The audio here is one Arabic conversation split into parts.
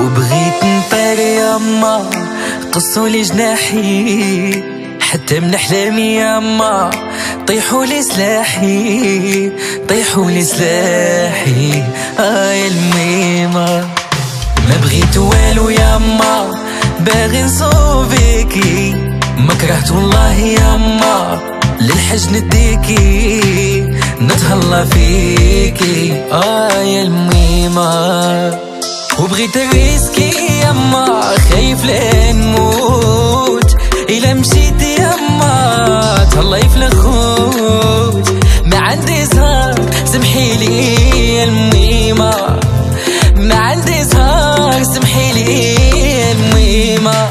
وبغيت نطير ياما قصولي جناحي، حتى من احلامي ياما طيحولي سلاحي، طيحولي سلاحي. يا الميمة ما بغيت والو ياما، باغي نصوبيكي، ما كرهت والله ياما للحج نديكي، نتهلا فيكي. يا الميمة وبغيت الريسكي ياما، خايف لين نموت إلا مشيت ياما، تهلاي في الخوت. ما عندي زهر سمحيلي يا الميمة، ما عندي زهر سمحيلي يا الميمة.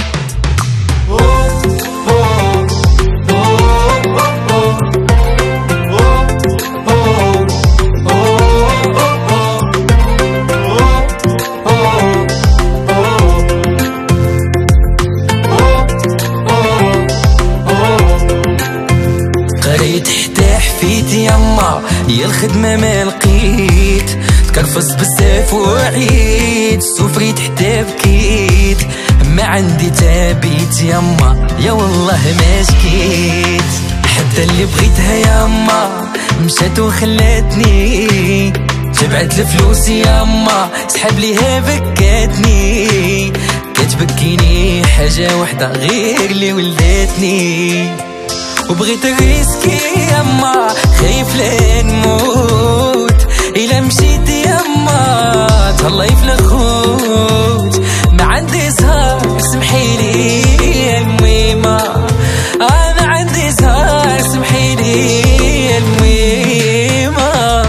قريت حتى حفيت ياما، يا الخدمة ما لقيت، تكرفص بزاف وعيد، سفريت حتى بكيت، ما عندي تابيت ياما، يا والله ما شكيت. حتى اللي بغيتها ياما مشات وخلاتني، جمعت الفلوس ياما سحب ليها بكاتني، كتبكيني حاجة وحدة غير اللي ولدتني. وبغيت الريسكي ياما، خايف لين نموت إلا مشيت ياما، تهلاي في الخوت. ما عندي زهر سمحيلي يا الميمة، ما عندي زهر سمحيلي يا الميمة.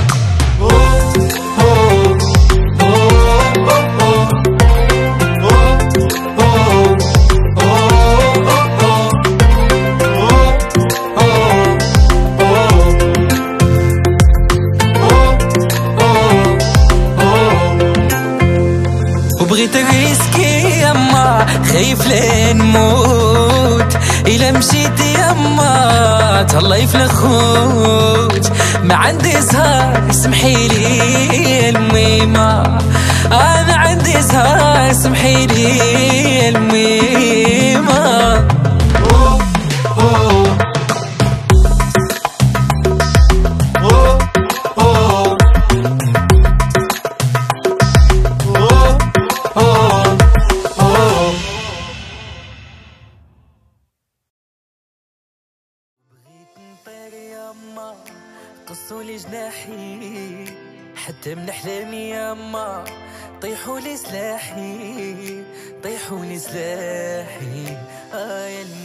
وبغيت الريسكي ياما، خايف لين نموت إلا مشيت ياما، تهلاي في الخوت. ما عندي زهر سمحيلي يا الميمة، ما عندي زهر سمحيلي يا الميمة. قصولي جناحي، حتى من احلامي ياما طيحولي سلاحي، طيحولي سلاحي. يا